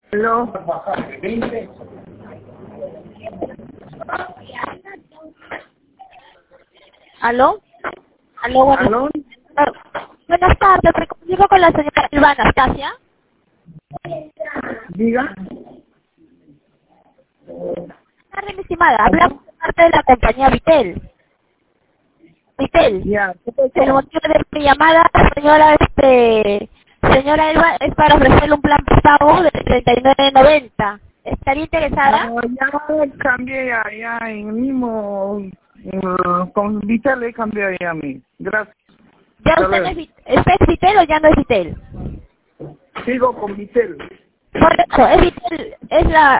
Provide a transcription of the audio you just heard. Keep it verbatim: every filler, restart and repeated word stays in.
Aló. ¿Aló? ¿Aló? Buenas, ¿Aló? ah, buenas tardes, me comunico con la señora Elba Anastasia. Diga. Tarde, mi estimada, hablamos de parte de la compañía Vitel. Vitel, Ya. el motivo de mi llamada, señora, este, señora Elba, es para ofrecerle un plan pago de treinta y nueve noventa. ¿Estaría interesada? No, ya cambié ya, ya en el mismo, uh, con Vital le cambié ya a mí. Gracias. ¿Ya Hasta usted no luego. es, Vit- ¿usted es Vitel o ya no es Vitel? Sigo con Vitel. Por eso, es Vitel, es la